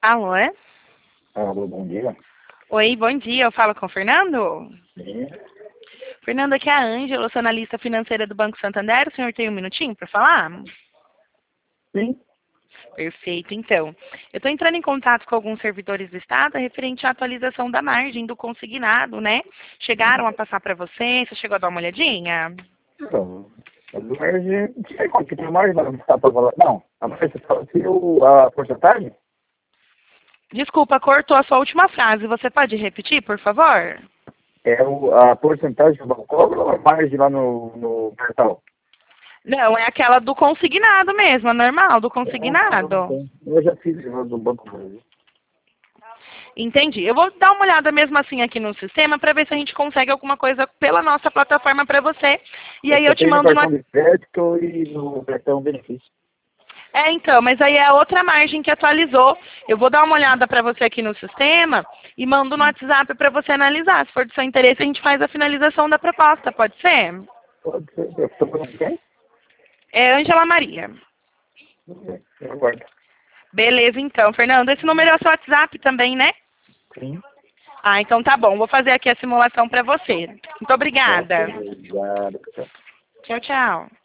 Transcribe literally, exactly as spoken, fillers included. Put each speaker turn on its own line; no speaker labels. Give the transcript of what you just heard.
Alô?
Alô, bom dia.
Oi, bom dia. Eu falo com o Fernando?
Sim.
Fernando, aqui é a Ângela, eu sou analista financeira do Banco Santander. O senhor tem um minutinho para falar?
Sim.
Perfeito, então. Eu estou entrando em contato com alguns servidores do Estado referente à atualização da margem do consignado, né? Chegaram a passar para você? Você chegou a dar uma olhadinha?
Então, a margem, não sei quanto que tem mais, mas não está para falar. Não, a margem, se o, a porcentagem,
Desculpa, cortou a sua última frase. Você pode repetir, por favor?
é o, a porcentagem que o banco cobra ou a margem lá no, no portal?
Não, é aquela do consignado mesmo, a normal, do consignado.
Eu já fiz isso do Banco do Brasil.
Entendi. Eu vou dar uma olhada mesmo assim aqui no sistema para ver se a gente consegue alguma coisa pela nossa plataforma para você. E
Eu
aí
só
eu te
tenho no
mando no...
cartão de crédito e no cartão benefício.
É, então, mas aí é a outra margem que atualizou. Eu vou dar uma olhada para você aqui no sistema e mando no WhatsApp para você analisar. Se for do seu interesse, a gente faz a finalização da proposta, pode ser?
Pode ser. Eu estou falando quem?
É Ângela Maria.
Eu aguardo.
Beleza, então, Fernando. Esse número é o seu WhatsApp também, né?
Sim.
Ah, então tá bom. Vou fazer aqui a simulação para você. Muito obrigada.
Obrigado.
Tchau, tchau.